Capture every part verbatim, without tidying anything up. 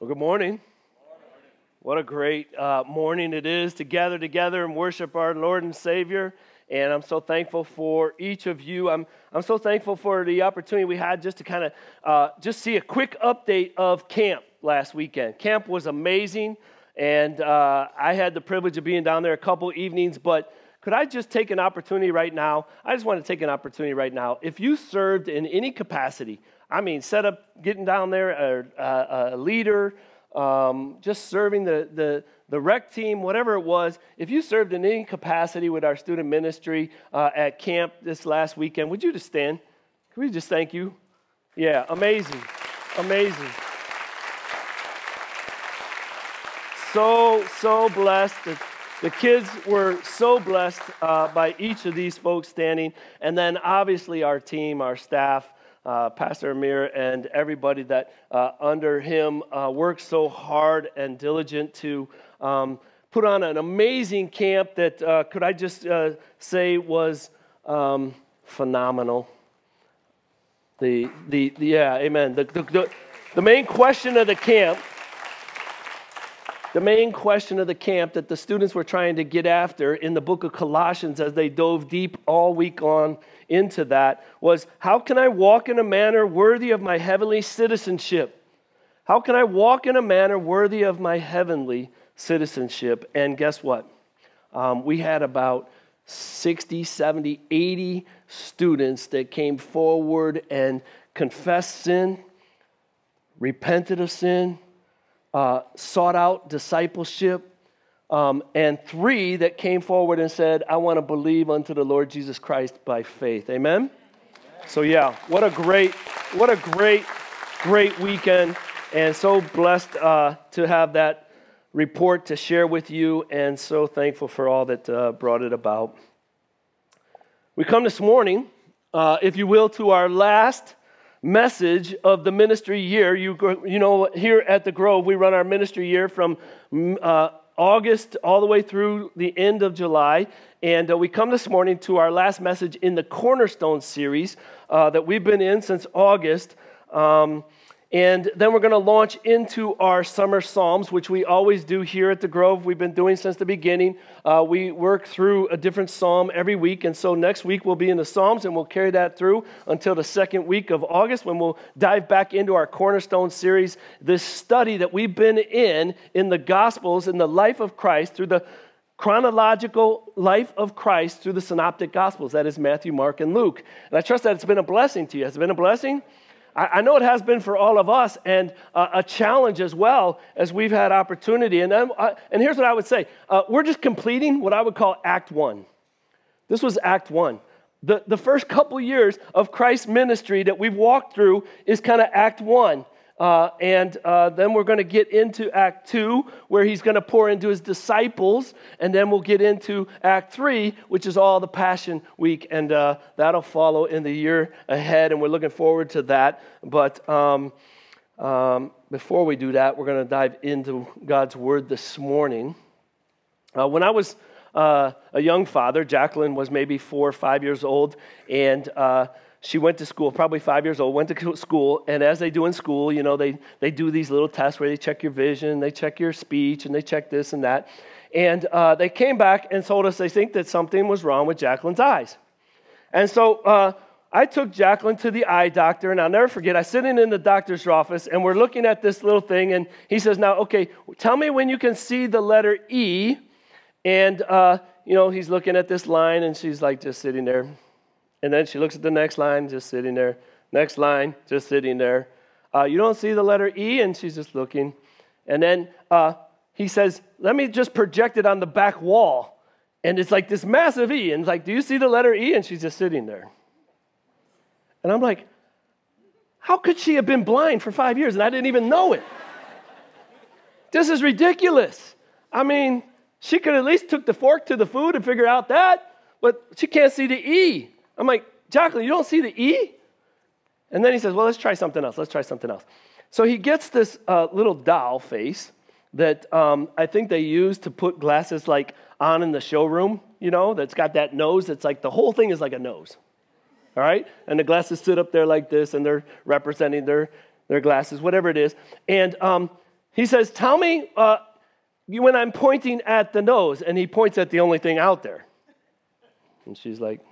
Well, good morning. What a great uh, morning it is to gather together and worship our Lord and Savior. And I'm so thankful for each of you. I'm I'm so thankful for the opportunity we had just to kind of uh, just see a quick update of camp last weekend. Camp was amazing, and uh, I had the privilege of being down there a couple evenings. But could I just take an opportunity right now? I just want to take an opportunity right now. If you served in any capacity, I mean, set up, getting down there, a, a, a leader, um, just serving the, the, the rec team, whatever it was. If you served in any capacity with our student ministry uh, at camp this last weekend, would you just stand? Can we just thank you? Yeah, amazing, amazing. So, so blessed. The, the kids were so blessed uh, by each of these folks standing. And then obviously our team, our staff, Uh, Pastor Amir and everybody that uh, under him uh, worked so hard and diligent to um, put on an amazing camp that, uh, could I just uh, say, was um, phenomenal. The, the, the yeah, amen. The, the, the, the main question of the camp, the main question of the camp that the students were trying to get after in the book of Colossians as they dove deep all week on into that was, how can I walk in a manner worthy of my heavenly citizenship? How can I walk in a manner worthy of my heavenly citizenship? And guess what? Um, we had about sixty, seventy, eighty students that came forward and confessed sin, repented of sin, uh, sought out discipleship, Um, and three that came forward and said, I want to believe unto the Lord Jesus Christ by faith. Amen? Amen? So yeah, what a great, what a great, great weekend. And so blessed uh, to have that report to share with you, and so thankful for all that uh, brought it about. We come this morning, uh, if you will, to our last message of the ministry year. You, you know, here at the Grove, we run our ministry year from uh, August all the way through the end of July, and uh, we come this morning to our last message in the Cornerstone series uh, that we've been in since August, um, and then we're going to launch into our summer Psalms, which we always do here at the Grove. We've been doing since the beginning. Uh, we work through a different Psalm every week, and so next week we'll be in the Psalms, and we'll carry that through until the second week of August, when we'll dive back into our Cornerstone series, this study that we've been in, in the Gospels, in the life of Christ, through the chronological life of Christ through the Synoptic Gospels, that is Matthew, Mark, and Luke. And I trust that it's been a blessing to you. Has it been a blessing? I know it has been for all of us, and uh, a challenge as well, as we've had opportunity. And, then, uh, and here's what I would say. Uh, we're just completing what I would call Act One. This was Act One. The, the first couple years of Christ's ministry that we've walked through is kind of Act One. Uh, and uh, then we're going to get into Act Two, where he's going to pour into his disciples, and then we'll get into Act Three, which is all the Passion Week, and uh, that'll follow in the year ahead, and we're looking forward to that. But um, um, before we do that, we're going to dive into God's Word this morning. Uh, when I was uh, a young father, Jacqueline was maybe four or five years old, and uh, she went to school, probably five years old, went to school, and as they do in school, you know, they, they do these little tests where they check your vision, they check your speech, and they check this and that. And uh, they came back and told us they think that something was wrong with Jacqueline's eyes. And so uh, I took Jacqueline to the eye doctor, and I'll never forget, I sitting in the doctor's office, and we're looking at this little thing, and he says, now, okay, tell me when you can see the letter E. And, uh, you know, he's looking at this line, and she's like just sitting there. And then she looks at the next line, just sitting there. Next line, just sitting there. Uh, you don't see the letter E? And she's just looking. And then uh, he says, let me just project it on the back wall. And it's like this massive E. And it's like, do you see the letter E? And she's just sitting there. And I'm like, how could she have been blind for five years and I didn't even know it? This is ridiculous. I mean, she could at least took the fork to the food and figure out that, but she can't see the E. I'm like, Jacqueline, you don't see the E? And then he says, well, let's try something else. Let's try something else. So he gets this uh, little doll face that um, I think they use to put glasses like on in the showroom, you know, that's got that nose. That's like the whole thing is like a nose. All right? And the glasses sit up there like this, and they're representing their, their glasses, whatever it is. And um, He says, tell me uh, when I'm pointing at the nose, and he points at the only thing out there. And she's like,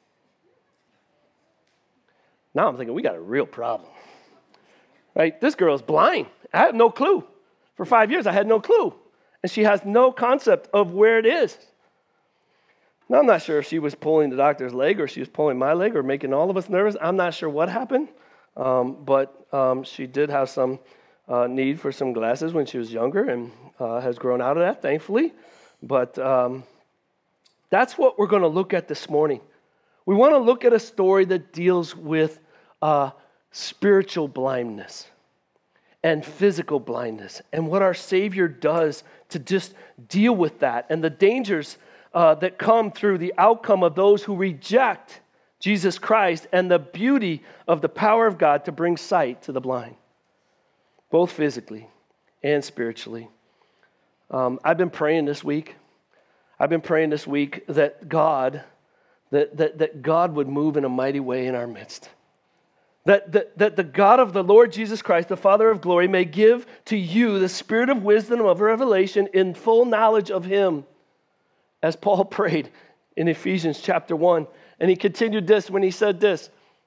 now I'm thinking, we got a real problem. Right? This girl is blind. I have no clue. For five years, I had no clue. And she has no concept of where it is. Now, I'm not sure if she was pulling the doctor's leg or she was pulling my leg or making all of us nervous. I'm not sure what happened. Um, but um, she did have some uh, need for some glasses when she was younger and uh, has grown out of that, thankfully. But um, that's what we're going to look at this morning. We want to look at a story that deals with uh, spiritual blindness and physical blindness and what our Savior does to just deal with that and the dangers uh, that come through the outcome of those who reject Jesus Christ and the beauty of the power of God to bring sight to the blind, both physically and spiritually. Um, I've been praying this week. I've been praying this week that God, that, that, that God would move in a mighty way in our midst. That, that, that the God of the Lord Jesus Christ, the Father of glory, may give to you the spirit of wisdom, of revelation, in full knowledge of Him, as Paul prayed in Ephesians chapter one. And he continued this when he said this,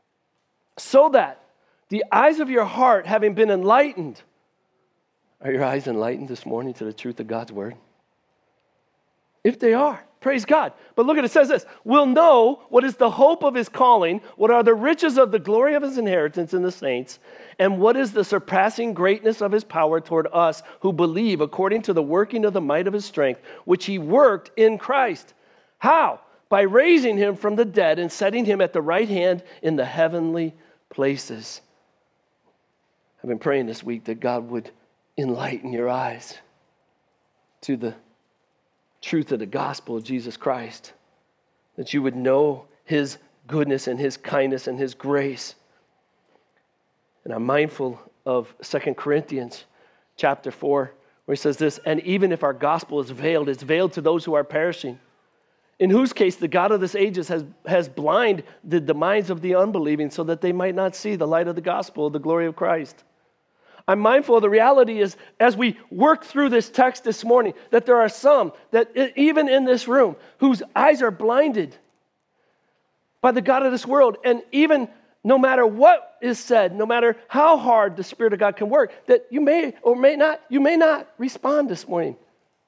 so that the eyes of your heart having been enlightened. Are your eyes enlightened this morning to the truth of God's word? If they are, praise God. But look at it, it says this, we'll know what is the hope of His calling, what are the riches of the glory of His inheritance in the saints, and what is the surpassing greatness of His power toward us who believe according to the working of the might of His strength, which He worked in Christ. How? By raising Him from the dead and setting Him at the right hand in the heavenly places. I've been praying this week that God would enlighten your eyes to the truth of the gospel of Jesus Christ, that you would know His goodness and His kindness and His grace. And I'm mindful of Second Corinthians chapter four, where he says this, and even if our gospel is veiled, it's veiled to those who are perishing, in whose case the God of this ages has, has blinded the minds of the unbelieving so that they might not see the light of the gospel of the glory of Christ. I'm mindful of the reality is, as we work through this text this morning, that there are some that even in this room whose eyes are blinded by the God of this world. And even no matter what is said, no matter how hard the Spirit of God can work, that you may or may not, you may not respond this morning.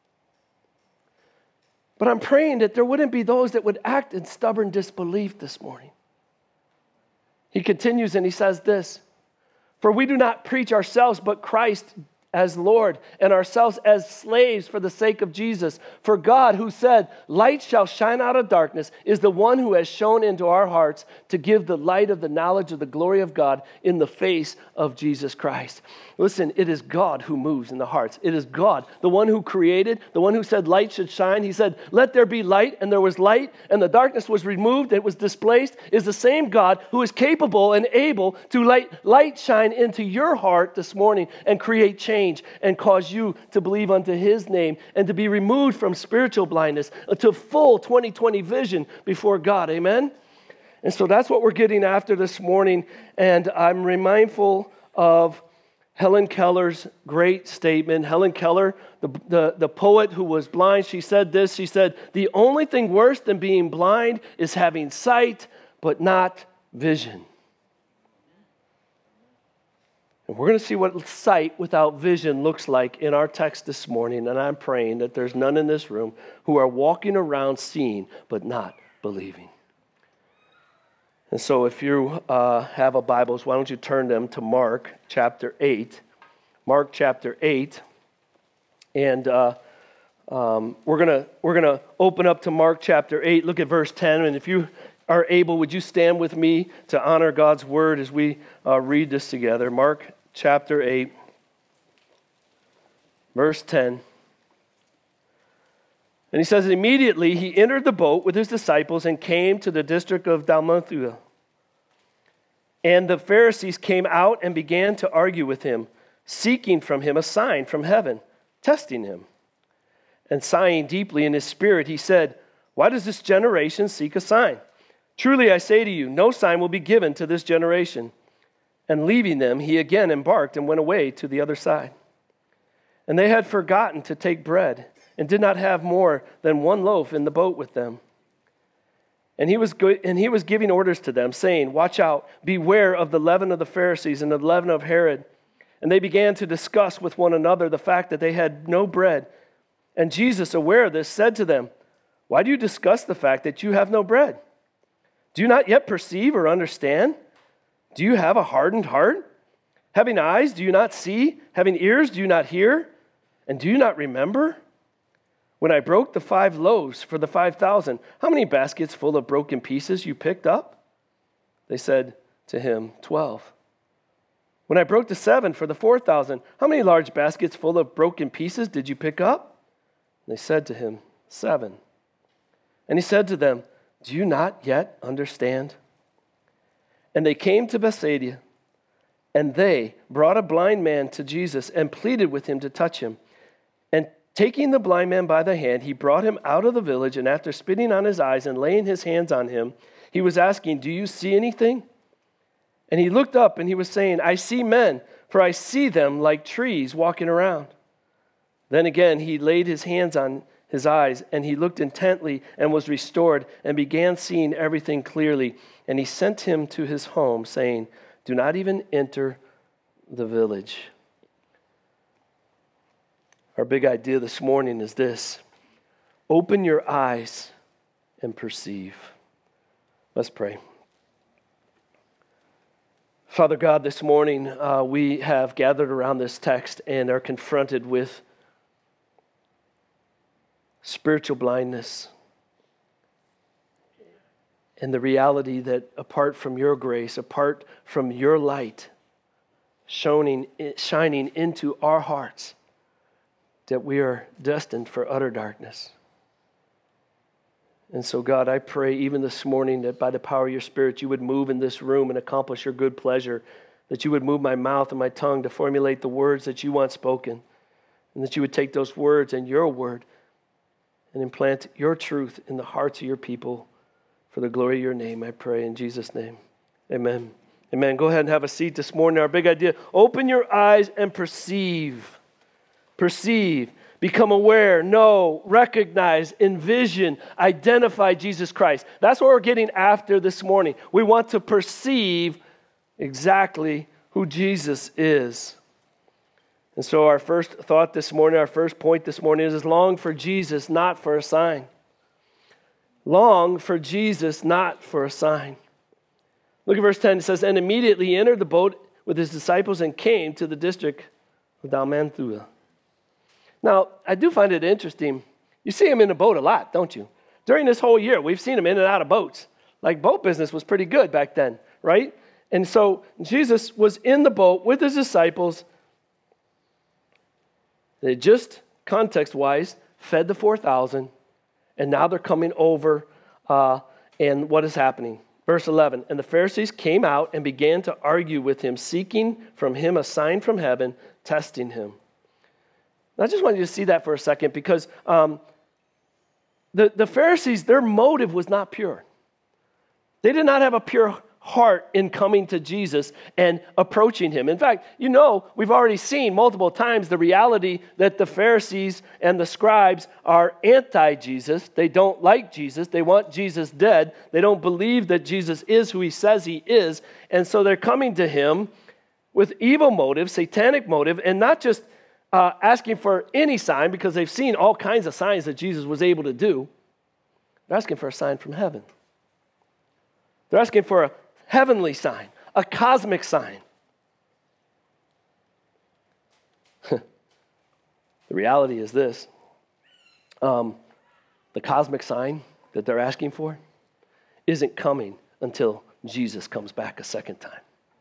But I'm praying that there wouldn't be those that would act in stubborn disbelief this morning. He continues and he says this, for we do not preach ourselves, but Christ as Lord, and ourselves as slaves for the sake of Jesus. For God, who said, light shall shine out of darkness, is the one who has shone into our hearts to give the light of the knowledge of the glory of God in the face of Jesus Christ. Listen, it is God who moves in the hearts. It is God, the one who created, the one who said light should shine. He said, let there be light, and there was light, and the darkness was removed, it was displaced, is the same God who is capable and able to let light shine into your heart this morning and create change and cause you to believe unto His name and to be removed from spiritual blindness to full twenty twenty vision before God. Amen? And so that's what we're getting after this morning. And I'm remindful of Helen Keller's great statement. Helen Keller, the, the, the poet who was blind, she said this. She said, the only thing worse than being blind is having sight but not vision. And we're going to see what sight without vision looks like in our text this morning. And I'm praying that there's none in this room who are walking around seeing but not believing. And so if you uh, have a Bibles, why don't you turn them to Mark chapter eight. Mark chapter eight. And uh, um, we're going to we're gonna open up to Mark chapter eight. Look at verse ten. And if you are able, would you stand with me to honor God's word as we uh, read this together? Mark chapter eight, verse ten. And he says, immediately he entered the boat with his disciples and came to the district of Dalmanutha. And the Pharisees came out and began to argue with him, seeking from him a sign from heaven, testing him. And sighing deeply in his spirit, he said, why does this generation seek a sign? Truly I say to you, no sign will be given to this generation. And leaving them, he again embarked and went away to the other side. And they had forgotten to take bread and did not have more than one loaf in the boat with them. And he was go- and he was giving orders to them, saying, "Watch out, beware of the leaven of the Pharisees and the leaven of Herod." And they began to discuss with one another the fact that they had no bread. And Jesus, aware of this, said to them, "Why do you discuss the fact that you have no bread? Do you not yet perceive or understand? Do you have a hardened heart? Having eyes, do you not see? Having ears, do you not hear? And do you not remember? When I broke the five loaves for the five thousand, how many baskets full of broken pieces you picked up?" They said to him, twelve. "When I broke the seven for the four thousand, how many large baskets full of broken pieces did you pick up?" They said to him, seven. And he said to them, "Do you not yet understand?" And they came to Bethsaida, and they brought a blind man to Jesus and pleaded with him to touch him. And taking the blind man by the hand, he brought him out of the village, and after spitting on his eyes and laying his hands on him, he was asking, "Do you see anything?" And he looked up, and he was saying, "I see men, for I see them like trees walking around." Then again he laid his hands on his eyes, and he looked intently and was restored and began seeing everything clearly. And he sent him to his home, saying, "Do not even enter the village." Our big idea this morning is this: open your eyes and perceive. Let's pray. Father God, this morning uh, we have gathered around this text and are confronted with spiritual blindness and the reality that apart from your grace, apart from your light shining, shining into our hearts, that we are destined for utter darkness. And so, God, I pray even this morning that by the power of your Spirit, you would move in this room and accomplish your good pleasure, that you would move my mouth and my tongue to formulate the words that you want spoken, and that you would take those words and your word and implant your truth in the hearts of your people for the glory of your name, I pray in Jesus' name. Amen. Amen. Go ahead and have a seat this morning. Our big idea: open your eyes and perceive. Perceive, become aware, know, recognize, envision, identify Jesus Christ. That's what we're getting after this morning. We want to perceive exactly who Jesus is. And so our first thought this morning, our first point this morning is long for Jesus, not for a sign. Long for Jesus, not for a sign. Look at verse ten. It says, "And immediately he entered the boat with his disciples and came to the district of Dalmanutha." Now, I do find it interesting. You see him in a boat a lot, don't you? During this whole year, we've seen him in and out of boats. Like, boat business was pretty good back then, right? And so Jesus was in the boat with his disciples. They just, context-wise, fed the four thousand, and now they're coming over, uh, and what is happening? Verse eleven, "And the Pharisees came out and began to argue with him, seeking from him a sign from heaven, testing him." I just want you to see that for a second, because um, the, the Pharisees, their motive was not pure. They did not have a pure heart in coming to Jesus and approaching him. In fact, you know, we've already seen multiple times the reality that the Pharisees and the scribes are anti-Jesus. They don't like Jesus. They want Jesus dead. They don't believe that Jesus is who he says he is. And so they're coming to him with evil motive, satanic motive, and not just Uh, asking for any sign, because they've seen all kinds of signs that Jesus was able to do. They're asking for a sign from heaven. They're asking for a heavenly sign, a cosmic sign. The reality is this. Um, the cosmic sign that they're asking for isn't coming until Jesus comes back a second time.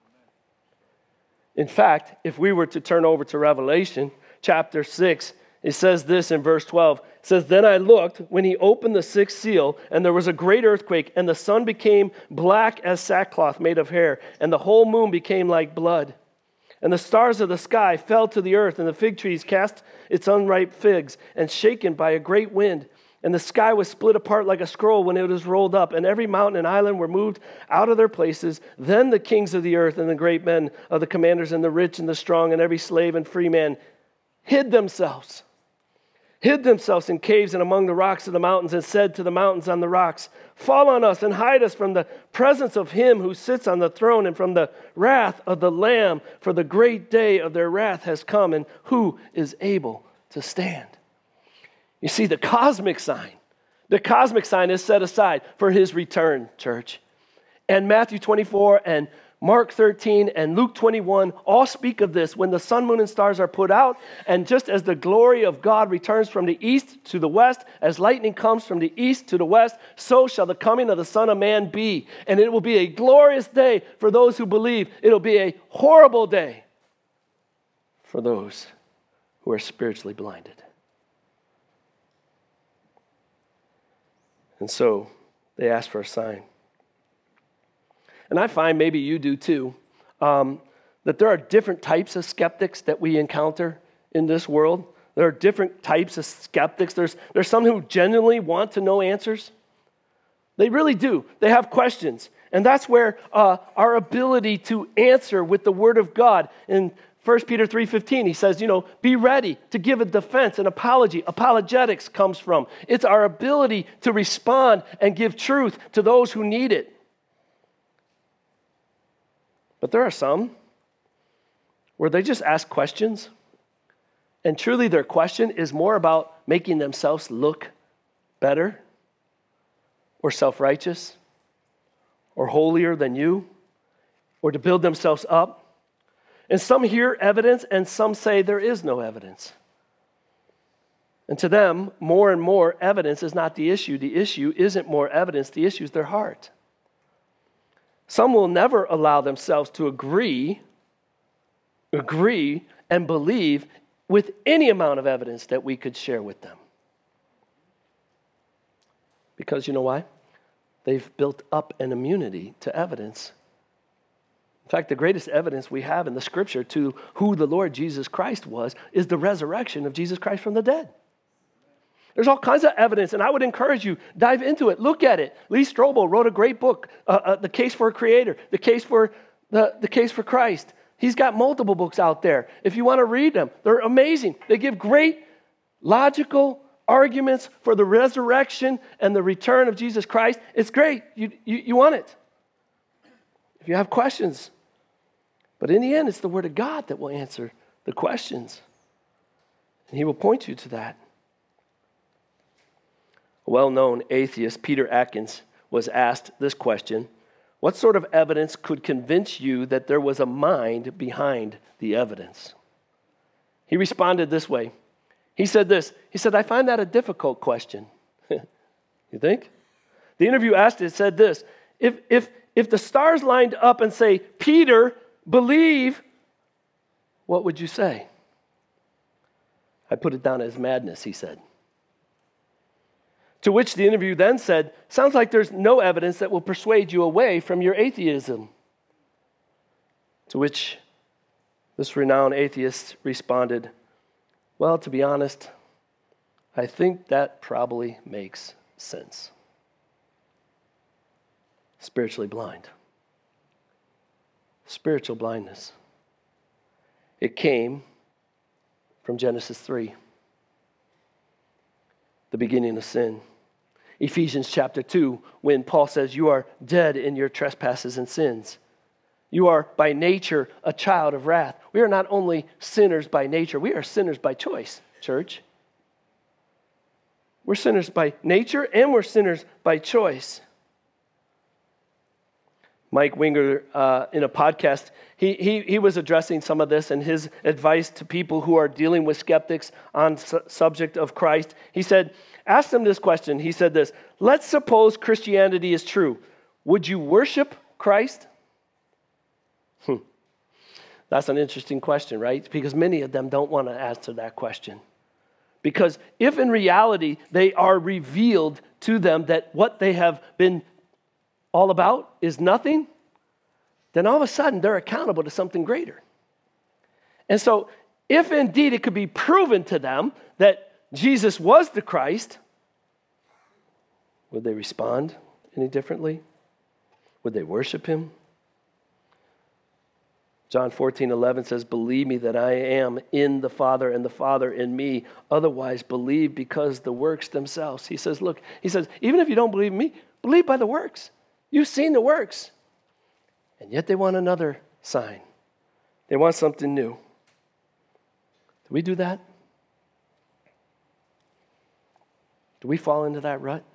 In fact, if we were to turn over to Revelation chapter six, it says this in verse twelve. It says, "Then I looked when he opened the sixth seal, and there was a great earthquake, and the sun became black as sackcloth made of hair, and the whole moon became like blood. And the stars of the sky fell to the earth, and the fig trees cast its unripe figs, and shaken by a great wind. And the sky was split apart like a scroll when it was rolled up, and every mountain and island were moved out of their places. Then the kings of the earth and the great men of the commanders and the rich and the strong and every slave and free man hid themselves, hid themselves in caves and among the rocks of the mountains, and said to the mountains on the rocks, fall on us and hide us from the presence of him who sits on the throne and from the wrath of the Lamb, for the great day of their wrath has come, and who is able to stand? You see, the cosmic sign, the cosmic sign is set aside for his return, church. And Matthew twenty-four and Mark thirteen and Luke twenty-one all speak of this when the sun, moon, and stars are put out. And just as the glory of God returns from the east to the west, as lightning comes from the east to the west, so shall the coming of the Son of Man be. And it will be a glorious day for those who believe. It'll be a horrible day for those who are spiritually blinded. And so they ask for a sign. And I find, maybe you do too, um, that there are different types of skeptics that we encounter in this world. There are different types of skeptics. There's, there's some who genuinely want to know answers. They really do. They have questions. And that's where uh, our ability to answer with the Word of God, in First Peter three fifteen, he says, you know, be ready to give a defense, an apology. Apologetics comes from. It's our ability to respond and give truth to those who need it. But there are some where they just ask questions, and truly their question is more about making themselves look better or self-righteous or holier than you, or to build themselves up. And some hear evidence, and some say there is no evidence. And to them, more and more evidence is not the issue. The issue isn't more evidence. The issue is their heart. Some will never allow themselves to agree, agree and believe with any amount of evidence that we could share with them. Because you know why? They've built up an immunity to evidence. In fact, the greatest evidence we have in the Scripture to who the Lord Jesus Christ was is the resurrection of Jesus Christ from the dead. There's all kinds of evidence, and I would encourage you, dive into it, look at it. Lee Strobel wrote a great book, uh, uh, The Case for a Creator, The Case for the, the Case for Christ. He's got multiple books out there. If you want to read them, they're amazing. They give great logical arguments for the resurrection and the return of Jesus Christ. It's great. You, you, you want it. If you have questions. But in the end, it's the Word of God that will answer the questions. And He will point you to that. A well-known atheist, Peter Atkins, was asked this question: what sort of evidence could convince you that there was a mind behind the evidence? He responded this way. He said this. He said, I find that a difficult question. You think? The interview asked it, said this. If, if, if the stars lined up and say, Peter, believe, what would you say? I put it down as madness, he said. To which the interview then said, sounds like there's no evidence that will persuade you away from your atheism. To which this renowned atheist responded, well, to be honest, I think that probably makes sense. Spiritually blind. Spiritual blindness. It came from Genesis three, the beginning of sin. Ephesians chapter two, when Paul says, you are dead in your trespasses and sins. You are by nature a child of wrath. We are not only sinners by nature, we are sinners by choice, church. We're sinners by nature and we're sinners by choice. Mike Winger, uh, in a podcast, he, he, he was addressing some of this and his advice to people who are dealing with skeptics on the su- subject of Christ. He said, ask them this question. He said this, let's suppose Christianity is true. Would you worship Christ? Hmm. That's an interesting question, right? Because many of them don't want to answer that question. Because if in reality they are revealed to them that what they have been all about is nothing, then all of a sudden they're accountable to something greater. And so if indeed it could be proven to them that Jesus was the Christ, would they respond any differently? Would they worship him? John fourteen eleven says, believe me that I am in the Father and the Father in me. Otherwise, believe because the works themselves. He says, look, he says, even if you don't believe me, believe by the works. You've seen the works. And yet they want another sign. They want something new. Do we do that? Do we fall into that rut?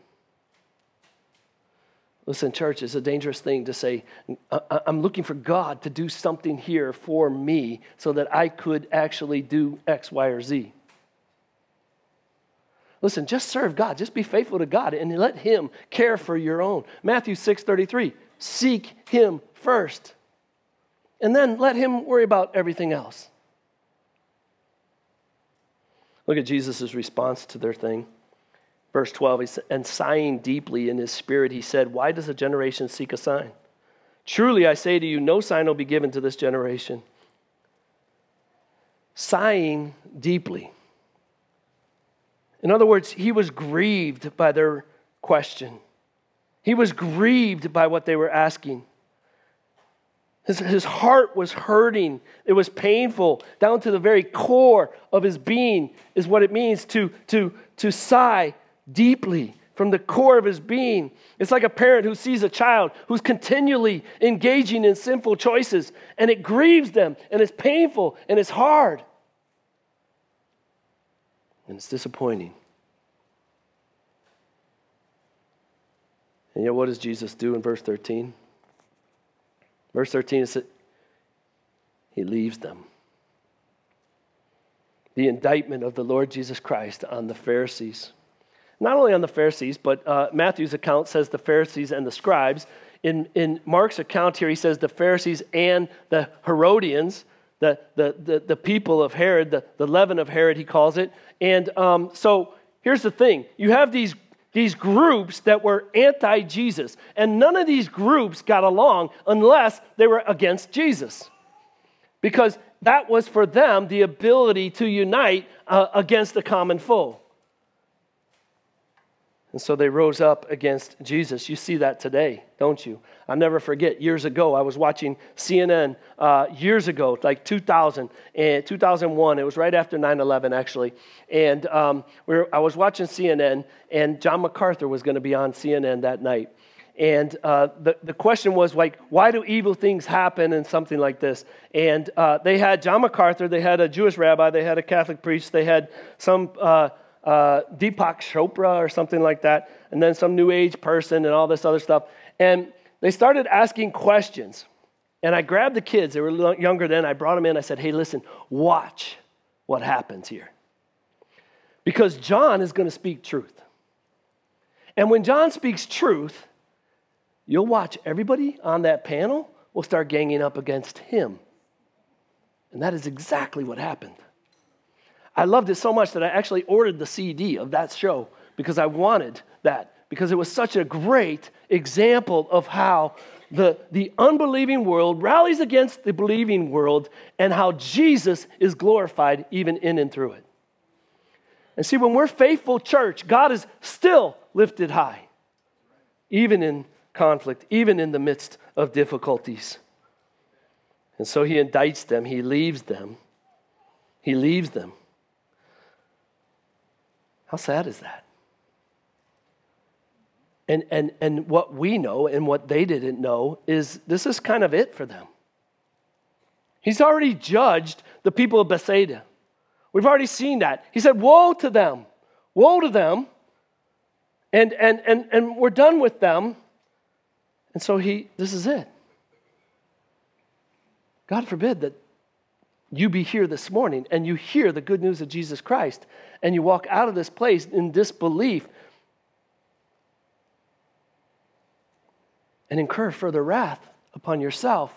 Listen, church, it's a dangerous thing to say, I'm looking for God to do something here for me so that I could actually do X, Y, or Z. Listen, just serve God. Just be faithful to God and let Him care for your own. Matthew six thirty-three, seek Him first. And then let Him worry about everything else. Look at Jesus' response to their thing. Verse twelve, he said, and sighing deeply in his spirit, he said, why does a generation seek a sign? Truly, I say to you, no sign will be given to this generation. Sighing deeply. In other words, he was grieved by their question. He was grieved by what they were asking. His, his heart was hurting. It was painful. Down to the very core of his being is what it means to, to, to sigh deeply from the core of his being. It's like a parent who sees a child who's continually engaging in sinful choices, and it grieves them, and it's painful, and it's hard. And it's disappointing. And yet what does Jesus do in verse thirteen? Verse thirteen, it says, he leaves them. The indictment of the Lord Jesus Christ on the Pharisees. Not only on the Pharisees, but uh, Matthew's account says the Pharisees and the scribes. In, in Mark's account here, he says the Pharisees and the Herodians, the, the, the, the people of Herod, the, the leaven of Herod, he calls it. And um, so here's the thing. You have these, these groups that were anti-Jesus, and none of these groups got along unless they were against Jesus. Because that was for them the ability to unite uh, against a common foe. And so they rose up against Jesus. You see that today, don't you? I'll never forget, years ago, I was watching C N N uh, years ago, like two thousand, and two thousand one. It was right after nine eleven, actually. And um, we were, I was watching C N N, and John MacArthur was going to be on C N N that night. And uh, the, the question was, like, why do evil things happen and something like this? And uh, they had John MacArthur, they had a Jewish rabbi, they had a Catholic priest, they had some... Uh, Uh, Deepak Chopra or something like that, and then some New Age person and all this other stuff. And they started asking questions. And I grabbed the kids, they were younger then, I brought them in, I said, hey, listen, watch what happens here. Because John is going to speak truth. And when John speaks truth, you'll watch everybody on that panel will start ganging up against him. And that is exactly what happened. I loved it so much that I actually ordered the C D of that show because I wanted that, because it was such a great example of how the, the unbelieving world rallies against the believing world and how Jesus is glorified even in and through it. And see, when we're faithful church, God is still lifted high, even in conflict, even in the midst of difficulties. And so he indicts them, he leaves them, he leaves them. How sad is that? And, and, and what we know and what they didn't know is this is kind of it for them. He's already judged the people of Bethsaida. We've already seen that. He said, woe to them, woe to them, and, and, and, and we're done with them. And so he, this is it. God forbid that you be here this morning and you hear the good news of Jesus Christ and you walk out of this place in disbelief and incur further wrath upon yourself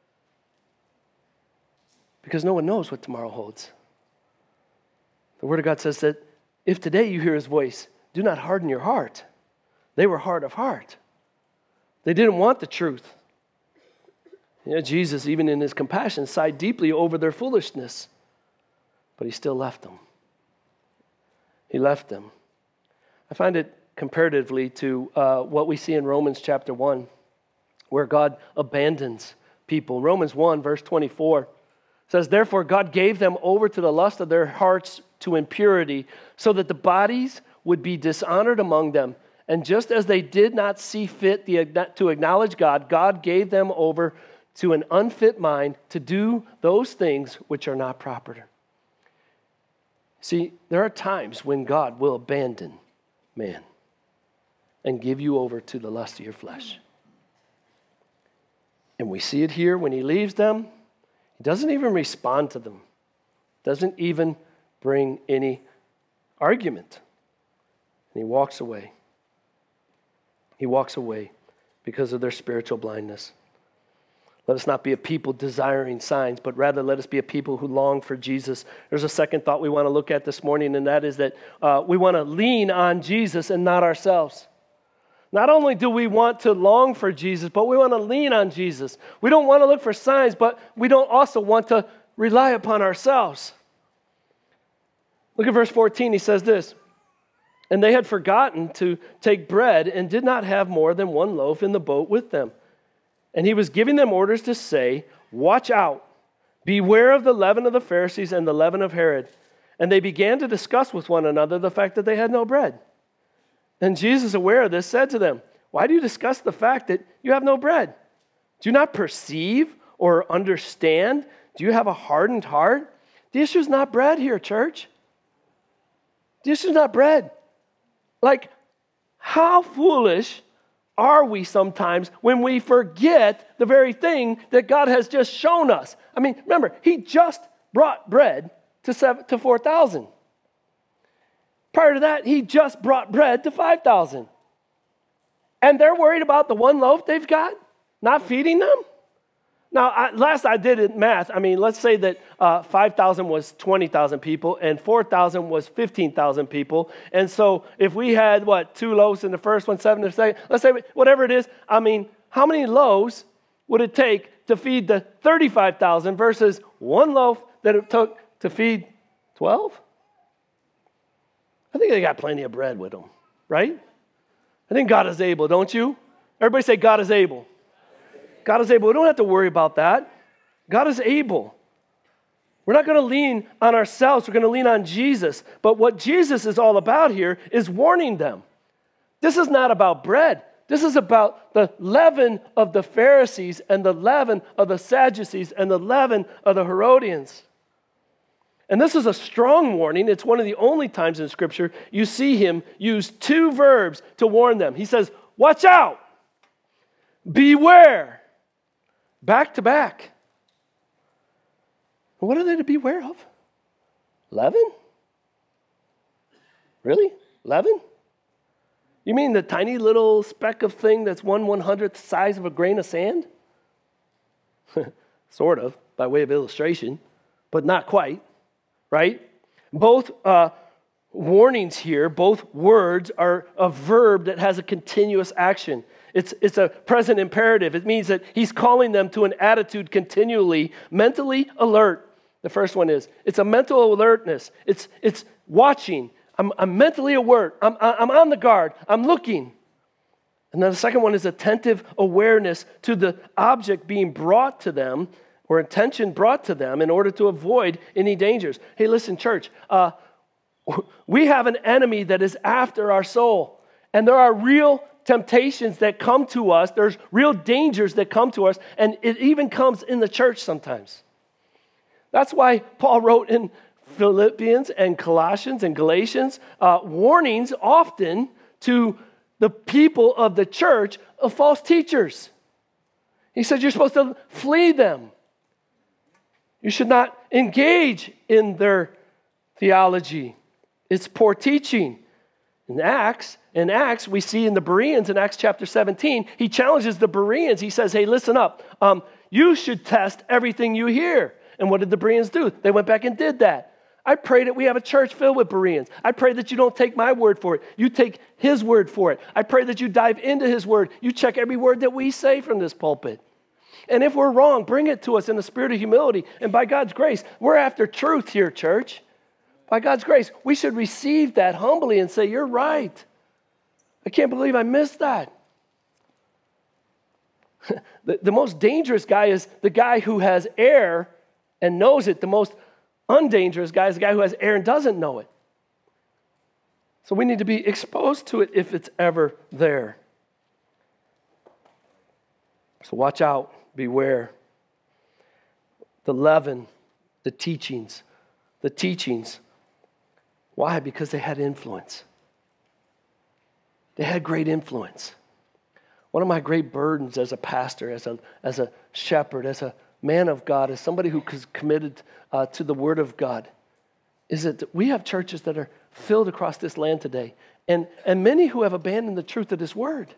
because no one knows what tomorrow holds. The Word of God says that if today you hear His voice, do not harden your heart. They were hard of heart. They didn't want the truth. You know, Jesus, even in His compassion, sighed deeply over their foolishness, but He still left them. He left them. I find it comparatively to uh, what we see in Romans chapter one, where God abandons people. Romans one, verse twenty-four says, therefore God gave them over to the lust of their hearts to impurity, so that the bodies would be dishonored among them. And just as they did not see fit the, to acknowledge God, God gave them over to an unfit mind to do those things which are not proper. See, there are times when God will abandon man and give you over to the lust of your flesh. And we see it here when he leaves them. He doesn't even respond to them. Doesn't even bring any argument. And he walks away. He walks away because of their spiritual blindness. Let us not be a people desiring signs, but rather let us be a people who long for Jesus. There's a second thought we want to look at this morning, and that is that uh, we want to lean on Jesus and not ourselves. Not only do we want to long for Jesus, but we want to lean on Jesus. We don't want to look for signs, but we don't also want to rely upon ourselves. Look at verse fourteen. He says this, and they had forgotten to take bread and did not have more than one loaf in the boat with them. And he was giving them orders to say, watch out, beware of the leaven of the Pharisees and the leaven of Herod. And they began to discuss with one another the fact that they had no bread. And Jesus, aware of this, said to them, why do you discuss the fact that you have no bread? Do you not perceive or understand? Do you have a hardened heart? The issue is not bread here, church. The issue is not bread. Like, how foolish are we sometimes when we forget the very thing that God has just shown us? I mean, remember, he just brought bread to seven, to four thousand. Prior to that, he just brought bread to five thousand. And they're worried about the one loaf they've got, not feeding them? Now, I, last I did it math, I mean, let's say that uh, five thousand was twenty thousand people and four thousand was fifteen thousand people. And so if we had, what, two loaves in the first one, seven in the second, let's say whatever it is, I mean, how many loaves would it take to feed the thirty-five thousand versus one loaf that it took to feed twelve? I think they got plenty of bread with them, right? I think God is able, don't you? Everybody say God is able. God is able. We don't have to worry about that. God is able. We're not going to lean on ourselves. We're going to lean on Jesus. But what Jesus is all about here is warning them. This is not about bread. This is about the leaven of the Pharisees and the leaven of the Sadducees and the leaven of the Herodians. And this is a strong warning. It's one of the only times in Scripture you see him use two verbs to warn them. He says, watch out, beware, back to back. What are they to beware of? Leaven? Really? Leaven? You mean the tiny little speck of thing that's one one-hundredth size of a grain of sand? Sort of, by way of illustration, but not quite, right? Both uh, warnings here, both words are a verb that has a continuous action. It's, it's a present imperative. It means that he's calling them to an attitude continually, mentally alert. The first one is, it's a mental alertness. It's, it's watching. I'm, I'm mentally alert. I'm, I'm on the guard. I'm looking. And then the second one is attentive awareness to the object being brought to them or attention brought to them in order to avoid any dangers. Hey, listen, church, uh, we have an enemy that is after our soul. And there are real temptations that come to us. There's real dangers that come to us. And it even comes in the church sometimes. That's why Paul wrote in Philippians and Colossians and Galatians uh, warnings often to the people of the church of false teachers. He said you're supposed to flee them. You should not engage in their theology. It's poor teaching. In Acts, in Acts, we see in the Bereans, in Acts chapter seventeen, he challenges the Bereans. He says, hey, listen up. Um, you should test everything you hear. And what did the Bereans do? They went back and did that. I pray that we have a church filled with Bereans. I pray that you don't take my word for it. You take his word for it. I pray that you dive into his word. You check every word that we say from this pulpit. And if we're wrong, bring it to us in the spirit of humility. And by God's grace, we're after truth here, church. By God's grace, we should receive that humbly and say, you're right. I can't believe I missed that. the, the most dangerous guy is the guy who has air and knows it. The most undangerous guy is the guy who has air and doesn't know it. So we need to be exposed to it if it's ever there. So watch out, beware. The leaven, the teachings, the teachings. Why? Because they had influence. They had great influence. One of my great burdens as a pastor, as a, as a shepherd, as a man of God, as somebody who is committed uh, to the Word of God, is that we have churches that are filled across this land today, and, and many who have abandoned the truth of this Word.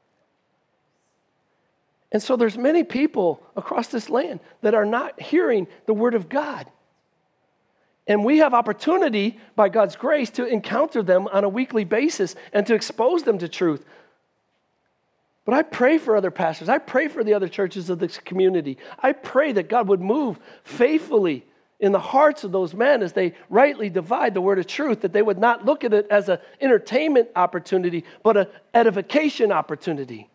And so there's many people across this land that are not hearing the Word of God. And we have opportunity, by God's grace, to encounter them on a weekly basis and to expose them to truth. But I pray for other pastors. I pray for the other churches of this community. I pray that God would move faithfully in the hearts of those men as they rightly divide the word of truth, that they would not look at it as an entertainment opportunity, but an edification opportunity.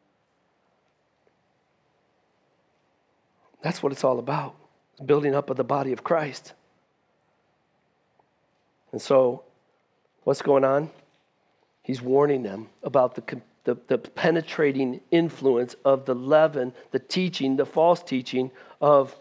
That's what it's all about, building up of the body of Christ. And so, what's going on? He's warning them about the, the, the penetrating influence of the leaven, the teaching, the false teaching of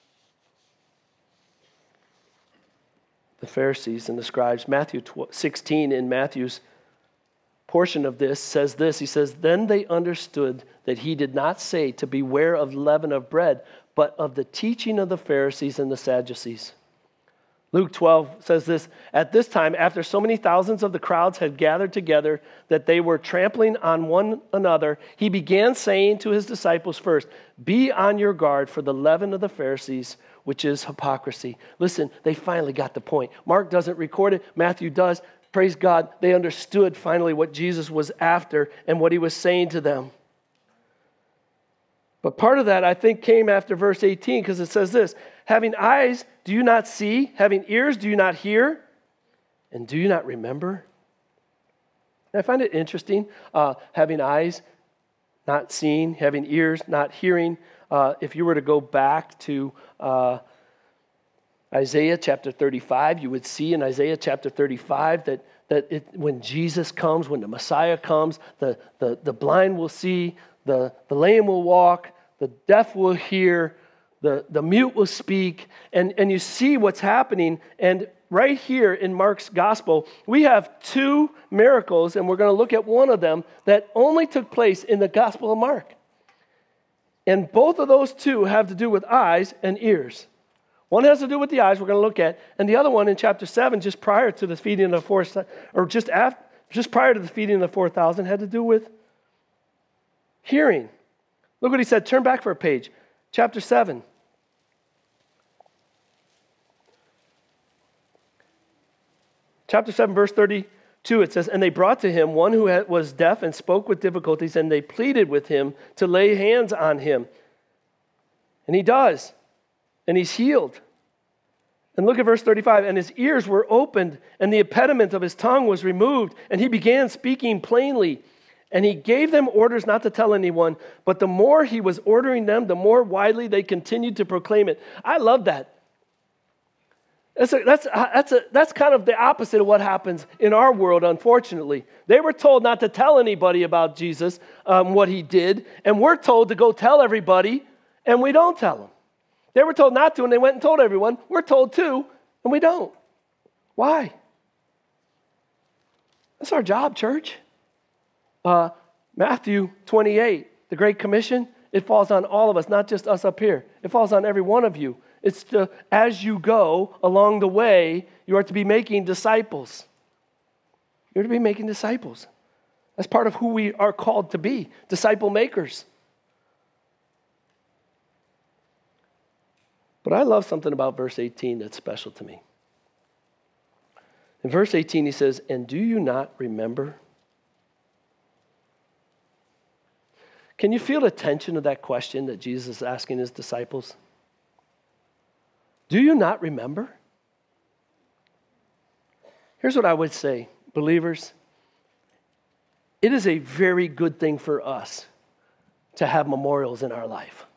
the Pharisees and the scribes. Matthew sixteen, in Matthew's portion of this, says this. He says, "Then they understood that he did not say to beware of leaven of bread, but of the teaching of the Pharisees and the Sadducees." Luke twelve says this, "At this time, after so many thousands of the crowds had gathered together that they were trampling on one another, he began saying to his disciples first, 'Be on your guard for the leaven of the Pharisees, which is hypocrisy.'" Listen, they finally got the point. Mark doesn't record it. Matthew does. Praise God, they understood finally what Jesus was after and what he was saying to them. But part of that, I think, came after verse eighteen, because it says this, "Having eyes, do you not see? Having ears, do you not hear? And do you not remember?" And I find it interesting, uh, having eyes, not seeing, having ears, not hearing. Uh, if you were to go back to uh, Isaiah chapter thirty-five, you would see in Isaiah chapter thirty-five that, that it, when Jesus comes, when the Messiah comes, the, the, the blind will see, the, the lame will walk, the deaf will hear, the, the mute will speak, and, and you see what's happening. And right here in Mark's gospel, we have two miracles, and we're going to look at one of them that only took place in the Gospel of Mark. And both of those two have to do with eyes and ears. One has to do with the eyes we're going to look at, and the other one in chapter seven, just prior to the feeding of the four, or just after, just prior to the feeding of the four thousand, had to do with hearing. Look what he said. Turn back for a page. Chapter seven. Chapter seven, verse thirty-two, it says, "And they brought to him one who was deaf and spoke with difficulties, and they pleaded with him to lay hands on him. And he does. And he's healed." And look at verse thirty-five. "And his ears were opened, and the impediment of his tongue was removed, and he began speaking plainly. And he gave them orders not to tell anyone, but the more he was ordering them, the more widely they continued to proclaim it." I love that. That's a, that's, a, that's, a, that's kind of the opposite of what happens in our world, unfortunately. They were told not to tell anybody about Jesus, um, what he did, and we're told to go tell everybody, and we don't tell them. They were told not to, and they went and told everyone. We're told to, and we don't. Why? That's our job, church. Uh, Matthew twenty-eight, the Great Commission, it falls on all of us, not just us up here. It falls on every one of you. It's to, as you go along the way, you are to be making disciples. You're to be making disciples. That's part of who we are called to be, disciple makers. But I love something about verse eighteen that's special to me. In verse eighteen, he says, "And do you not remember?" Can you feel the tension of that question that Jesus is asking his disciples? Do you not remember? Here's what I would say, believers. It is a very good thing for us to have memorials in our life.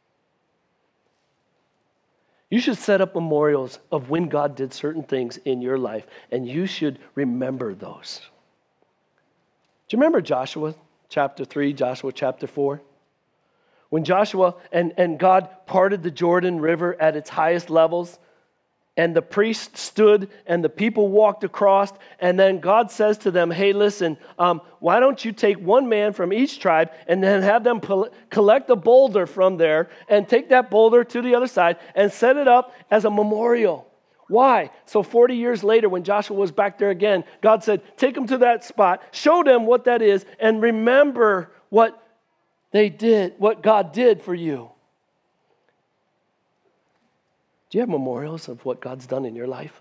You should set up memorials of when God did certain things in your life, and you should remember those. Do you remember Joshua chapter three, Joshua chapter four? When Joshua and, and God parted the Jordan River at its highest levels, and the priest stood and the people walked across, and then God says to them, hey, listen, um, why don't you take one man from each tribe and then have them pol- collect a boulder from there and take that boulder to the other side and set it up as a memorial. Why? So forty years later, when Joshua was back there again, God said, take them to that spot, show them what that is, and remember what they did, what God did for you. Do you have memorials of what God's done in your life?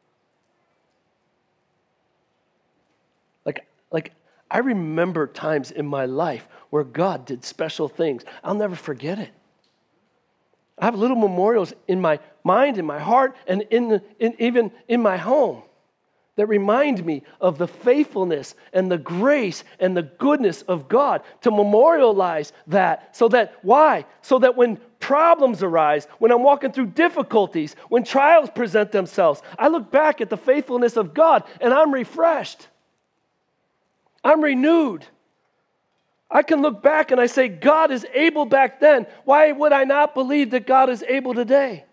Like, like I remember times in my life where God did special things. I'll never forget it. I have little memorials in my mind, in my heart, and in, the, in even in my home that remind me of the faithfulness and the grace and the goodness of God, to memorialize that. So that, why? So that when problems arise, when I'm walking through difficulties, when trials present themselves, I look back at the faithfulness of God and I'm refreshed. I'm renewed. I can look back and I say, God is able back then. Why would I not believe that God is able today?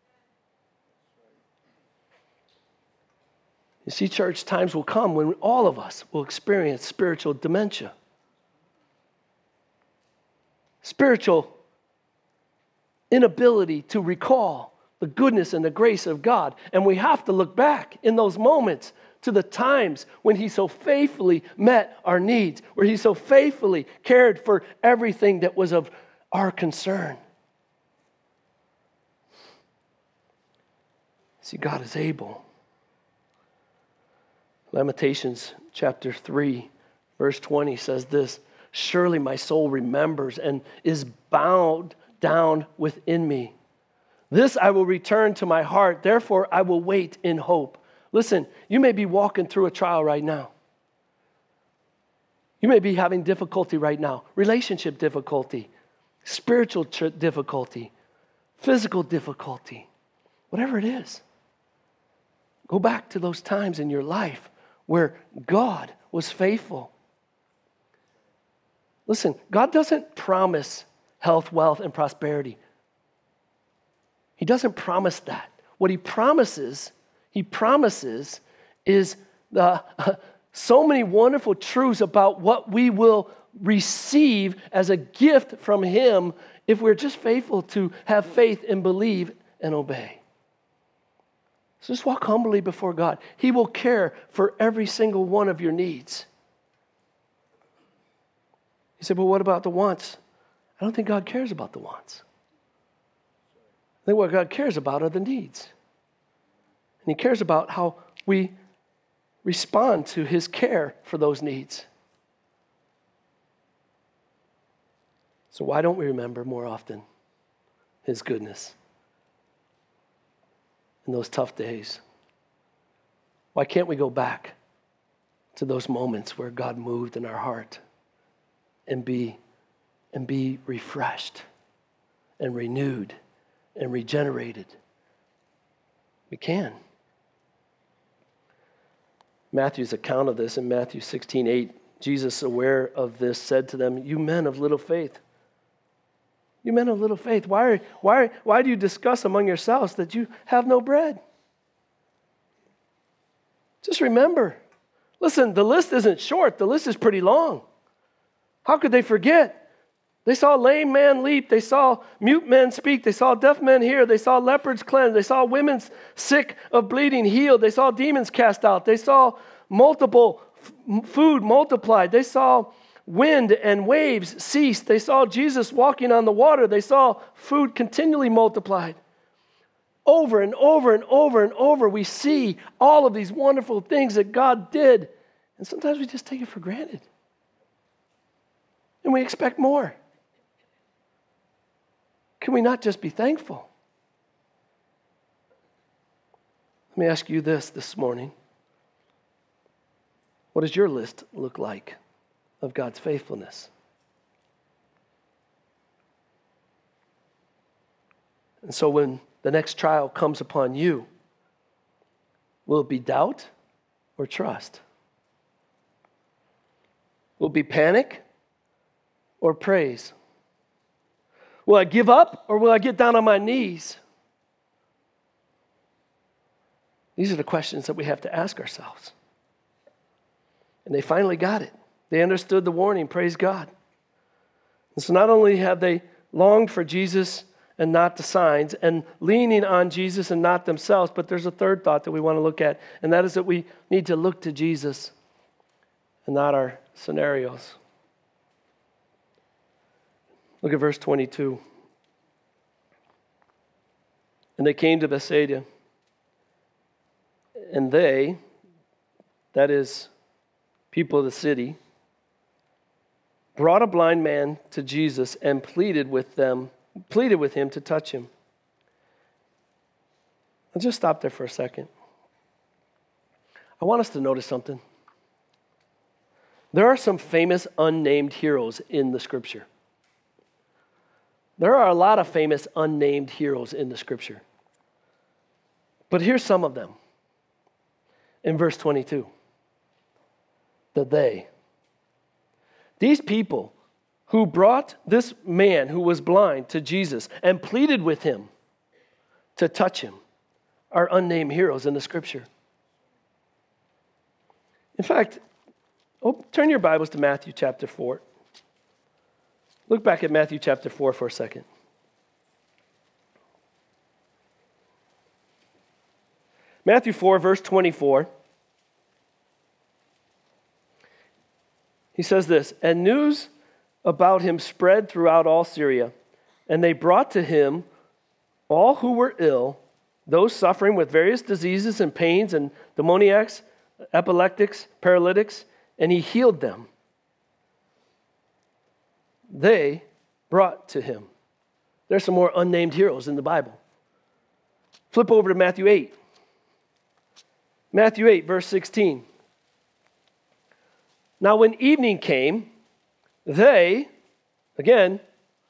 You see, church, times will come when all of us will experience spiritual dementia. Spiritual inability to recall the goodness and the grace of God. And we have to look back in those moments to the times when He so faithfully met our needs, where He so faithfully cared for everything that was of our concern. See, God is able. Lamentations chapter three, verse twenty says this, surely my soul remembers and is bowed down within me. This I will return to my heart, therefore I will wait in hope. Listen, you may be walking through a trial right now. You may be having difficulty right now, relationship difficulty, spiritual difficulty, physical difficulty, whatever it is. Go back to those times in your life where God was faithful. Listen, God doesn't promise health, wealth, and prosperity. He doesn't promise that. What He promises, He promises is the, uh, so many wonderful truths about what we will receive as a gift from Him if we're just faithful to have faith and believe and obey. So just walk humbly before God. He will care for every single one of your needs. You said, well, what about the wants? I don't think God cares about the wants. I think what God cares about are the needs. And He cares about how we respond to His care for those needs. So why don't we remember more often His goodness in those tough days? Why can't we go back to those moments where God moved in our heart and be, and be refreshed and renewed and regenerated? We can. Matthew's account of this in Matthew sixteen eight, Jesus, aware of this, said to them, you men of little faith, you men of little faith, why, are, why, why do you discuss among yourselves that you have no bread? Just remember. Listen, the list isn't short. The list is pretty long. How could they forget? They saw lame man leap. They saw mute men speak. They saw deaf men hear. They saw leopards cleansed. They saw women sick of bleeding healed. They saw demons cast out. They saw multiple f- food multiplied. They saw wind and waves ceased. They saw Jesus walking on the water. They saw food continually multiplied. Over and over and over and over, we see all of these wonderful things that God did. And sometimes we just take it for granted. And we expect more. Can we not just be thankful? Let me ask you this this morning. What does your list look like of God's faithfulness? And so when the next trial comes upon you, will it be doubt or trust? Will it be panic or praise? Will I give up or will I get down on my knees? These are the questions that we have to ask ourselves. And they finally got it. They understood the warning, praise God. And so not only have they longed for Jesus and not the signs, and leaning on Jesus and not themselves, but there's a third thought that we want to look at, and that is that we need to look to Jesus and not our scenarios. Look at verse twenty-two. And they came to Bethsaida, and they, that is, people of the city, brought a blind man to Jesus and pleaded with them, pleaded with him to touch him. I'll just stop there for a second. I want us to notice something. There are some famous unnamed heroes in the Scripture. There are a lot of famous unnamed heroes in the Scripture. But here's some of them. In verse twenty-two. The they. These people who brought this man who was blind to Jesus and pleaded with him to touch him are unnamed heroes in the Scripture. In fact, oh, turn your Bibles to Matthew chapter four. Look back at Matthew chapter four for a second. Matthew four, verse twenty-four. He says this, and news about him spread throughout all Syria, and they brought to him all who were ill, those suffering with various diseases and pains and demoniacs, epileptics, paralytics, and he healed them. They brought to him. There's some more unnamed heroes in the Bible. Flip over to Matthew eight. Matthew eight, verse sixteen. Now when evening came, they, again,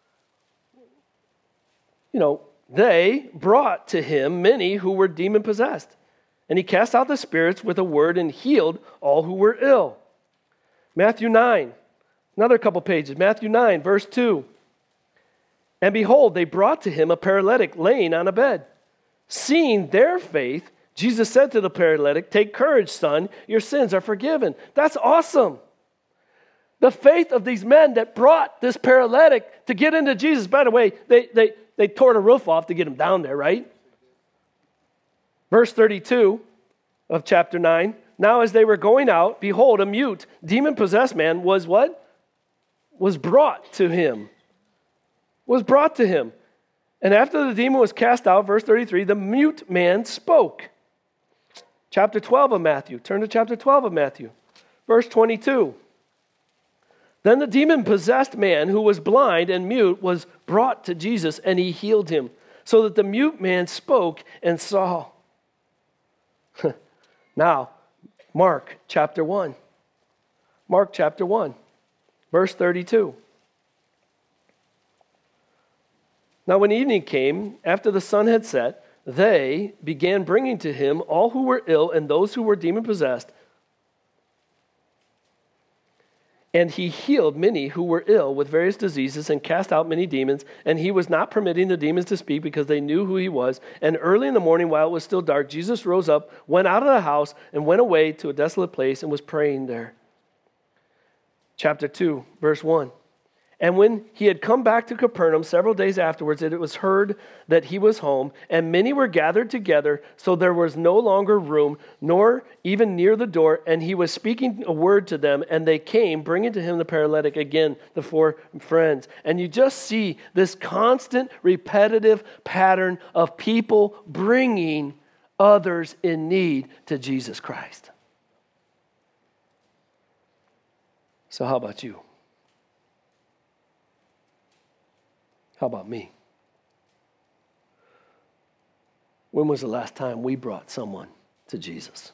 you know, they brought to him many who were demon-possessed. And he cast out the spirits with a word and healed all who were ill. Matthew nine, another couple pages. Matthew nine, verse two. And behold, they brought to him a paralytic laying on a bed. Seeing their faith, Jesus said to the paralytic, take courage, son, your sins are forgiven. That's awesome. The faith of these men that brought this paralytic to get into Jesus. By the way, they, they, they tore the roof off to get him down there, right? Verse thirty-two of chapter nine. Now as they were going out, behold, a mute, demon-possessed man was what? Was brought to him. Was brought to him. And after the demon was cast out, verse thirty-three, the mute man spoke. Chapter twelve of Matthew. Turn to chapter twelve of Matthew. Verse twenty-two. Then the demon-possessed man who was blind and mute was brought to Jesus, and he healed him, so that the mute man spoke and saw. Now, Mark chapter one. Mark chapter one, verse thirty-two. Now when evening came, after the sun had set, they began bringing to him all who were ill and those who were demon-possessed. And he healed many who were ill with various diseases and cast out many demons. And he was not permitting the demons to speak because they knew who he was. And early in the morning, while it was still dark, Jesus rose up, went out of the house, and went away to a desolate place and was praying there. Chapter two, verse one. And when he had come back to Capernaum several days afterwards, it was heard that he was home, and many were gathered together, so there was no longer room, nor even near the door, and he was speaking a word to them, and they came, bringing to him the paralytic, again, the four friends. And you just see this constant, repetitive pattern of people bringing others in need to Jesus Christ. So how about you? How about me? When was the last time we brought someone to Jesus?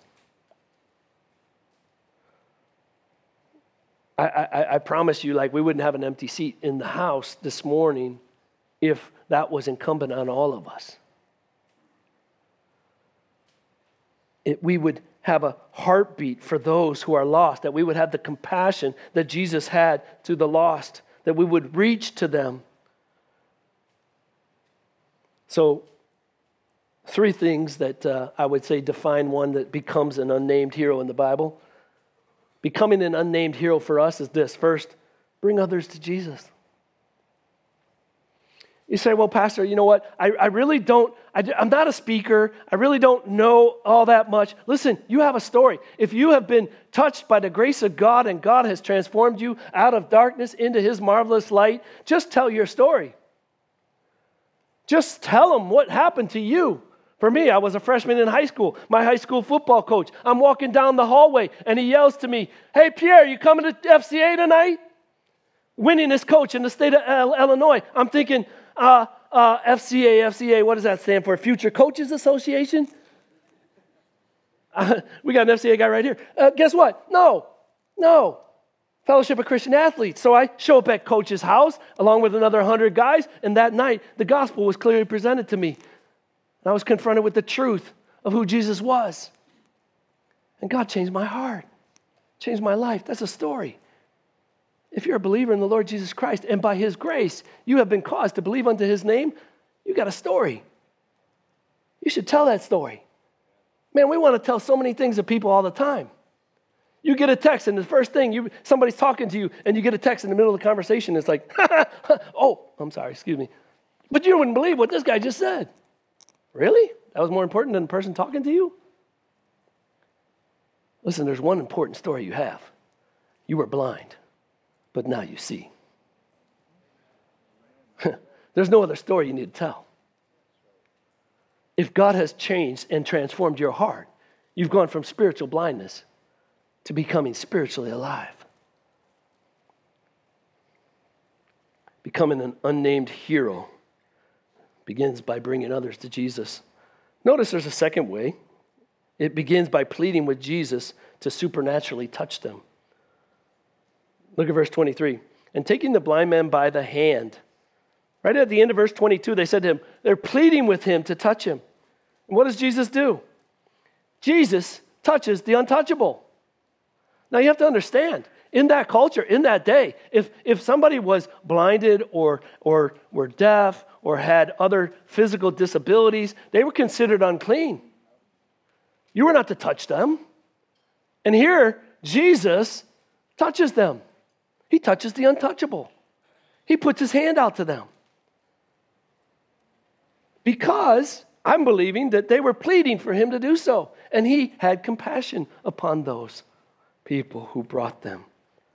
I, I, I promise you, like, we wouldn't have an empty seat in the house this morning if that was incumbent on all of us. It, we would have a heartbeat for those who are lost, that we would have the compassion that Jesus had to the lost, that we would reach to them. So, three things that uh, I would say define one that becomes an unnamed hero in the Bible. Becoming an unnamed hero for us is this. First, bring others to Jesus. You say, well, Pastor, you know what? I, I really don't, I, I'm not a speaker. I really don't know all that much. Listen, you have a story. If you have been touched by the grace of God and God has transformed you out of darkness into his marvelous light, just tell your story. Just tell them what happened to you. For me, I was a freshman in high school. My high school football coach, I'm walking down the hallway and he yells to me, hey, Pierre, you coming to F C A tonight? Winningest coach in the state of Illinois. I'm thinking, uh, uh, F C A, F C A, what does that stand for? Future Coaches Association? Uh, we got an F C A guy right here. Uh, guess what? No, no. Fellowship of Christian Athletes. So I show up at Coach's house along with another one hundred guys, and that night the gospel was clearly presented to me. And I was confronted with the truth of who Jesus was. And God changed my heart, changed my life. That's a story. If you're a believer in the Lord Jesus Christ, and by his grace, you have been caused to believe unto his name, you got a story. You should tell that story. Man, we want to tell so many things to people all the time. You get a text, and the first thing, you somebody's talking to you, and you get a text in the middle of the conversation, it's like, oh, I'm sorry, excuse me. But you wouldn't believe what this guy just said. Really? That was more important than the person talking to you? Listen, there's one important story you have. You were blind, but now you see. There's no other story you need to tell. If God has changed and transformed your heart, you've gone from spiritual blindness to becoming spiritually alive. Becoming an unnamed hero begins by bringing others to Jesus. Notice there's a second way. It begins by pleading with Jesus to supernaturally touch them. Look at verse twenty-three. And taking the blind man by the hand. Right at the end of verse twenty-two, they said to him, they're pleading with him to touch him. And what does Jesus do? Jesus touches the untouchable. Now you have to understand, in that culture, in that day, if, if somebody was blinded or, or were deaf or had other physical disabilities, they were considered unclean. You were not to touch them. And here, Jesus touches them. He touches the untouchable. He puts his hand out to them. Because I'm believing that they were pleading for him to do so. And he had compassion upon those people who brought them.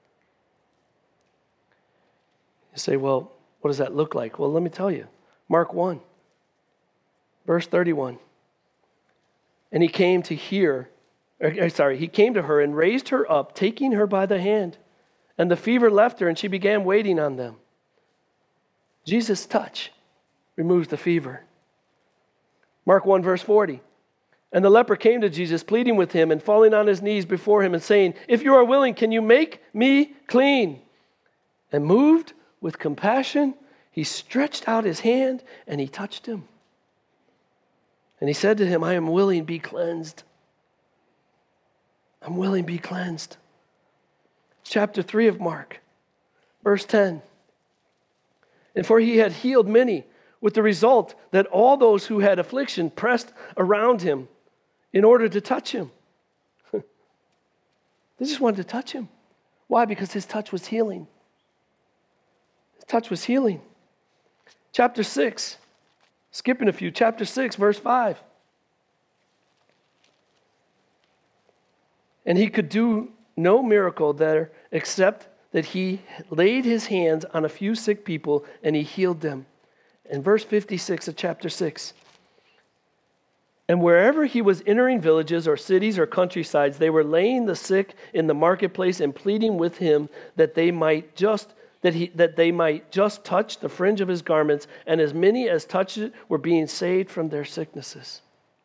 You say, well, what does that look like? Well, let me tell you. Mark one, verse thirty-one. And he came to hear, or, sorry, he came to her and raised her up, taking her by the hand. And the fever left her, and she began waiting on them. Jesus' touch removes the fever. Mark one, verse forty. And the leper came to Jesus, pleading with him and falling on his knees before him and saying, if you are willing, can you make me clean? And moved with compassion, he stretched out his hand and he touched him. And he said to him, I am willing, be cleansed. I'm willing, be cleansed. Chapter three of Mark, verse ten. And for he had healed many, with the result that all those who had affliction pressed around him in order to touch him. They just wanted to touch him. Why? Because his touch was healing. His touch was healing. Chapter six, skipping a few, chapter six, verse five. And he could do no miracle there except that he laid his hands on a few sick people and he healed them. In verse fifty-six of chapter six. And wherever he was entering villages or cities or countrysides, they were laying the sick in the marketplace and pleading with him that they might just that he that they might just touch the fringe of his garments, and as many as touched it were being saved from their sicknesses.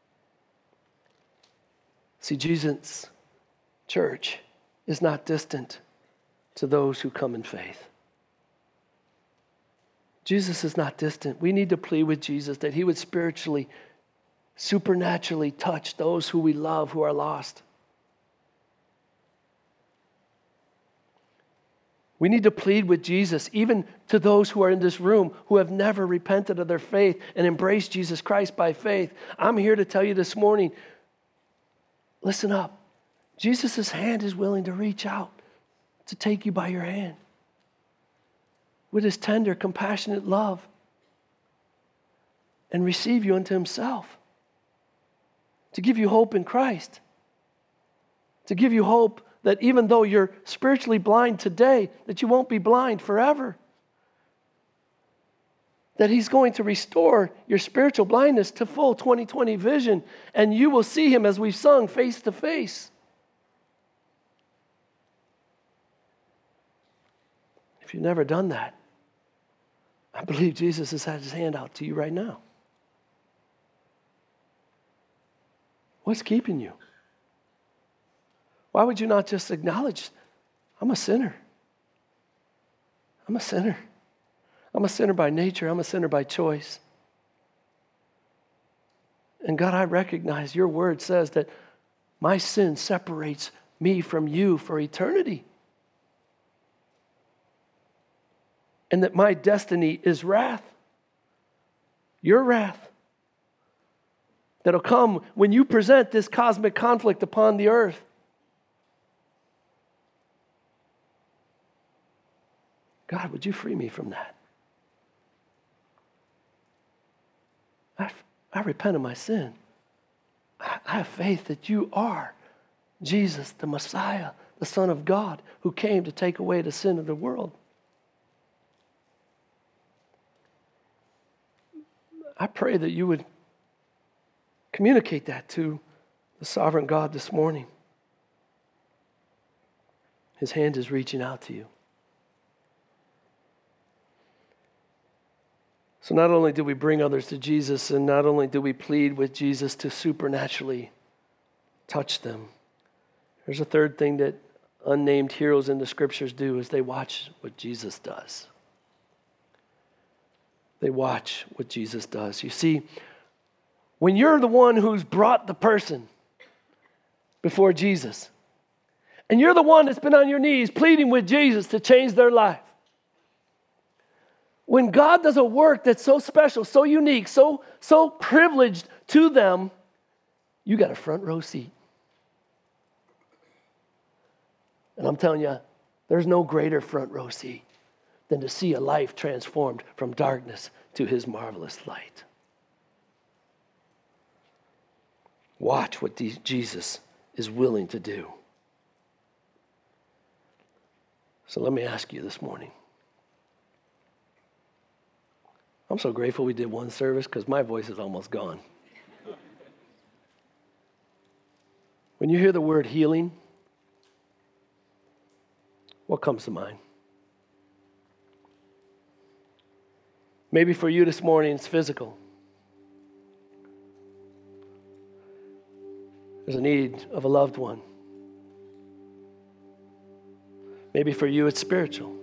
See, Jesus' church is not distant to those who come in faith. Jesus is not distant. We need to plead with Jesus that he would spiritually, supernaturally touch those who we love who are lost. We need to plead with Jesus, even to those who are in this room who have never repented of their faith and embraced Jesus Christ by faith. I'm here to tell you this morning, listen up. Jesus' hand is willing to reach out to take you by your hand with his tender, compassionate love and receive you unto himself, to give you hope in Christ, to give you hope that even though you're spiritually blind today, that you won't be blind forever. That he's going to restore your spiritual blindness to full twenty twenty vision, and you will see him, as we've sung, face to face. If you've never done that, I believe Jesus has had his hand out to you right now. What's keeping you? Why would you not just acknowledge, I'm a sinner. I'm a sinner. I'm a sinner by nature. I'm a sinner by choice. And God, I recognize your word says that my sin separates me from you for eternity. And that my destiny is wrath. Your wrath. That'll come when you present this cosmic conflict upon the earth. God, would you free me from that? I, I repent of my sin. I, I have faith that you are Jesus, the Messiah, the Son of God, who came to take away the sin of the world. I pray that you would communicate that to the sovereign God this morning. His hand is reaching out to you. So not only do we bring others to Jesus, and not only do we plead with Jesus to supernaturally touch them, there's a third thing that unnamed heroes in the scriptures do, is they watch what Jesus does. They watch what Jesus does. You see, when you're the one who's brought the person before Jesus, and you're the one that's been on your knees pleading with Jesus to change their life, when God does a work that's so special, so unique, so, so privileged to them, you got a front row seat. And I'm telling you, there's no greater front row seat than to see a life transformed from darkness to his marvelous light. Watch what Jesus is willing to do. So let me ask you this morning. I'm so grateful we did one service because my voice is almost gone. When you hear the word healing, what comes to mind? Maybe for you this morning it's physical. There's a need of a loved one. Maybe for you it's spiritual.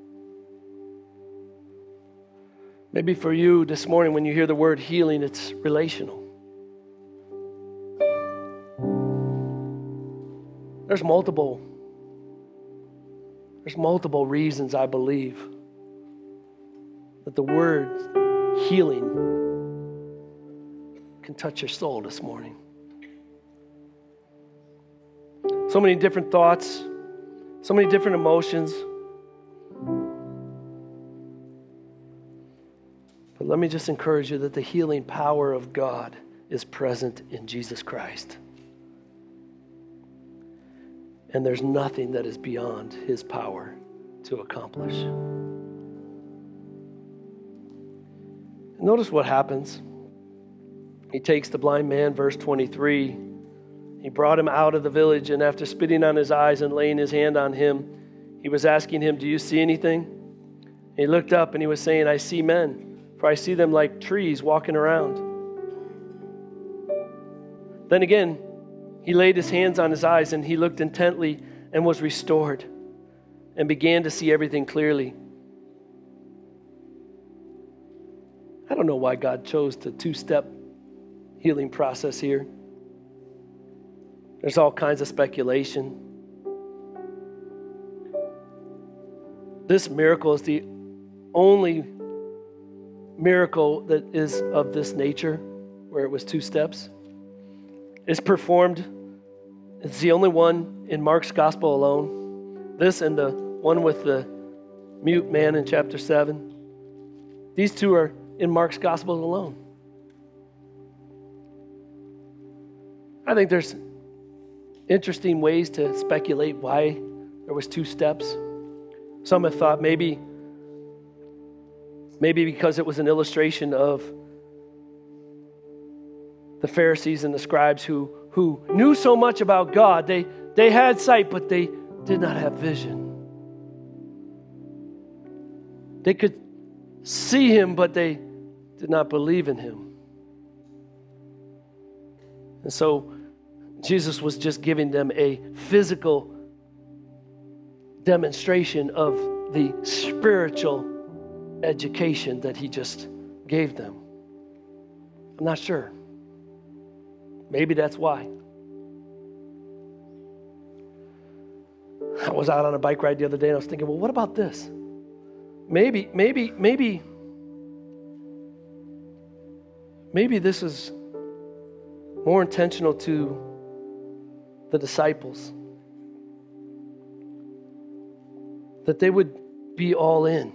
Maybe for you this morning when you hear the word healing, it's relational. There's multiple, there's multiple reasons I believe that the word healing can touch your soul this morning. So many different thoughts, so many different emotions. But let me just encourage you that the healing power of God is present in Jesus Christ. And there's nothing that is beyond his power to accomplish. Notice what happens. He takes the blind man, verse twenty-three. He brought him out of the village, and after spitting on his eyes and laying his hand on him, he was asking him, "Do you see anything?" He looked up and he was saying, "I see men. For I see them like trees walking around." Then again, he laid his hands on his eyes and he looked intently and was restored and began to see everything clearly. I don't know why God chose the two-step healing process here. There's all kinds of speculation. This miracle is the only miracle that is of this nature, where it was two steps. It's performed. It's the only one in Mark's gospel alone. This and the one with the mute man in chapter seven. These two are in Mark's gospel alone. I think there's interesting ways to speculate why there was two steps. Some have thought maybe, maybe because it was an illustration of the Pharisees and the scribes who, who knew so much about God. They, they had sight, but they did not have vision. They could see him, but they did not believe in him. And so Jesus was just giving them a physical demonstration of the spiritual education that he just gave them. I'm not sure. Maybe that's why. I was out on a bike ride the other day and I was thinking, well, what about this? Maybe, maybe, maybe, maybe this is more intentional to the disciples. That they would be all in.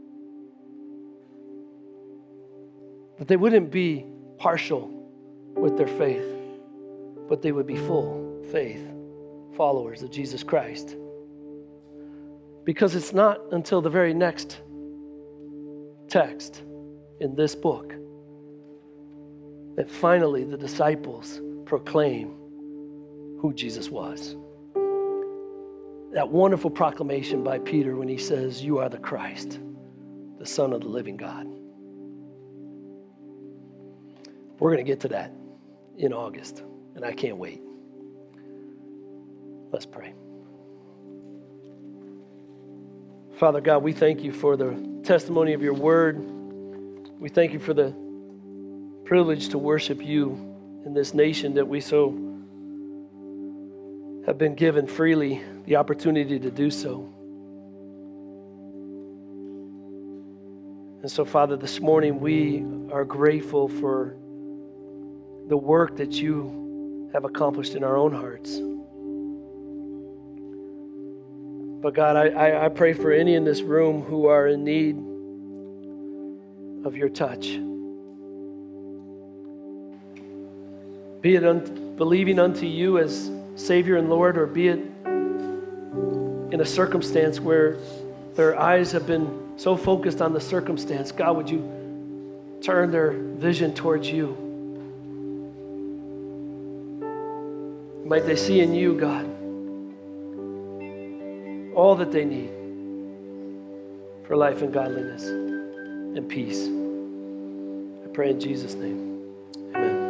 That they wouldn't be partial with their faith, but they would be full faith followers of Jesus Christ. Because it's not until the very next text in this book that finally the disciples proclaim who Jesus was. That wonderful proclamation by Peter when he says, "You are the Christ, the Son of the living God." We're going to get to that in August, and I can't wait. Let's pray. Father God, we thank you for the testimony of your word. We thank you for the privilege to worship you in this nation that we so have been given freely the opportunity to do so. And so, Father, this morning we are grateful for the work that you have accomplished in our own hearts. But God, I, I, I pray for any in this room who are in need of your touch. Be it un- believing unto you as Savior and Lord, or be it in a circumstance where their eyes have been so focused on the circumstance. God, would you turn their vision towards you? Might they see in you, God, all that they need for life and godliness and peace. I pray in Jesus' name. Amen.